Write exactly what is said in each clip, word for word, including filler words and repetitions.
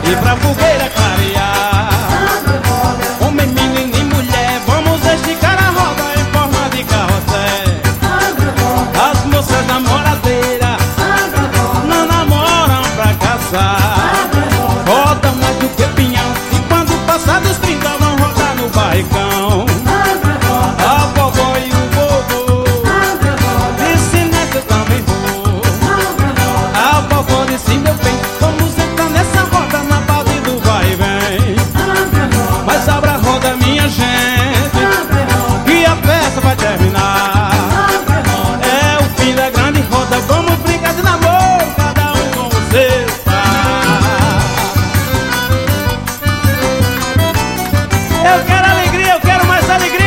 e pra fogueira clarear. Homem, menino e mulher, vamos esticar a roda em forma de carrossel. As moças namoradeiras não namoram pra casar. Rodam mais do que pinhão e quando passar dos trinta vão rodar no barricão. A vovó e o vovô disse nessa eu também vou. A vovó disse meu bem, vamos entrar nessa roda na base do vai e vem. Mas abra a roda minha gente, que a festa vai terminar. É o fim da grande roda, vamos brincar de namoro, cada um com o seu par. Eu quero alegria, eu quero mais alegria.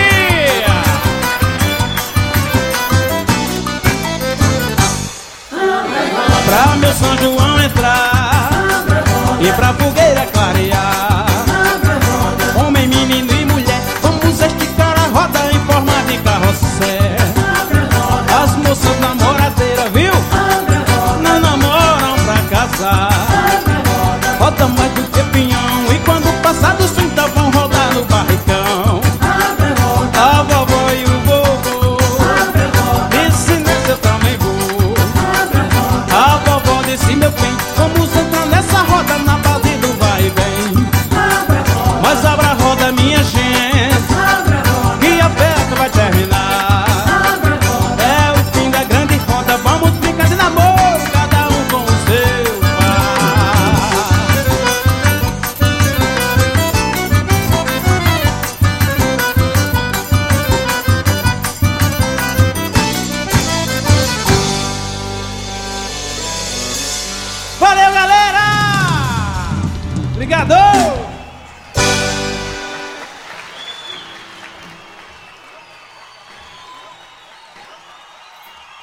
Pra meu São João entrar e pra fogueira clarear. Homem, menino e mulher, vamos esticar a roda em forma de carrossel. As moças namoradeiras, viu? Não namoram pra casar. Roda mais do que pinhão e quando passar dos trinta vão rodar no barricão. A vovó e o vovô disse nessa eu também vou. A vovó disse meu bem, vamos entrar nessa roda na base do vai e vem. Mas abra a roda minha gente, que a festa vai terminar. É o fim da grande roda, vamos brincar de namoro, cada um com o seu par. Valeu, galera! Obrigado!